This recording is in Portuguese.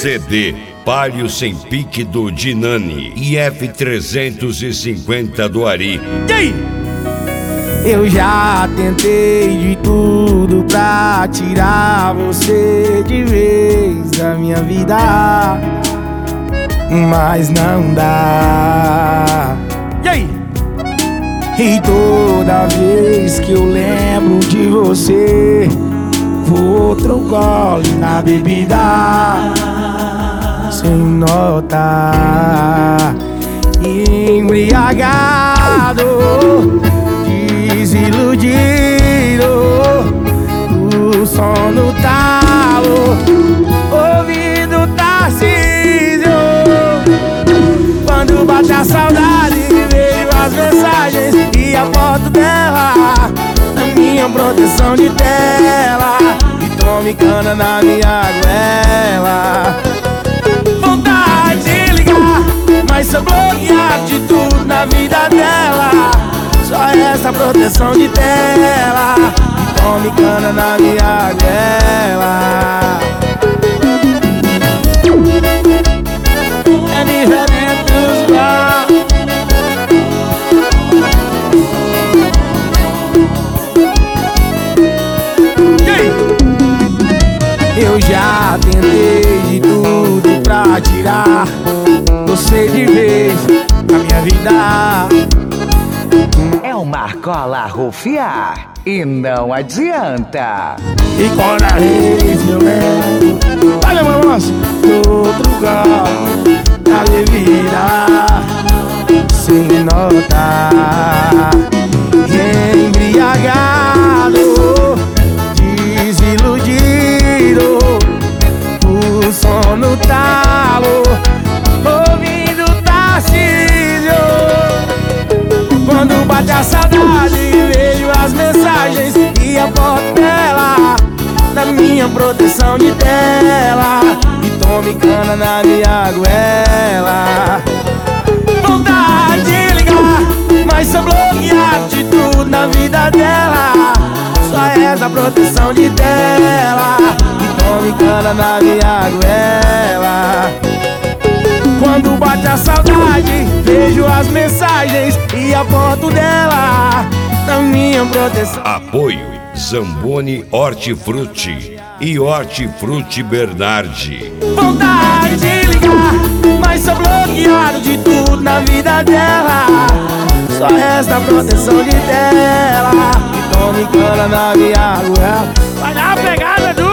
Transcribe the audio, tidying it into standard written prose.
CD Palio Sem Pique do Dinani e F350 do Ari. E aí? Eu já tentei de tudo pra tirar você de vez da minha vida, mas não dá. E aí? E toda vez que eu lembro de você, vou outro gole na bebida, sem notar, embriagado, desiludido, o sono talo, ouvido Tarcísio. Quando bate a saudade, vejo as mensagens e a foto dela na minha proteção de tela, e tome cana na minha goela. Vontade de ligar, mas sou bloqueado de tudo na vida dela. Só essa proteção de tela, e tome cana na minha goela. É diferente dos igual. Eu já tentei de tudo pra tirar você de vez da minha vida. É uma cola rufiar e não adianta. E quando a vez eu lembro, olha meu moço, do outro gole da bebida, sem notar, embriagado, desiludido, o sono talo, ouvindo Tarcísio. Quando bate a saudade, vejo as mensagens e a foto dela na minha proteção de tela, e tome cana na minha goela. Vontade de ligar, mas sou bloqueado de tudo na vida dela. Só essa proteção de tela, e tome cana na minha goela. Quando bate a saudade, vejo as mensagens e a foto dela na minha proteção. Apoio Zamboni Hortifruti e Hortifruti Bernardi. Vontade de ligar, mas sou bloqueado de tudo na vida dela. Só resta a proteção de tela, e tome cana na minha goela. Vai dar uma pegada do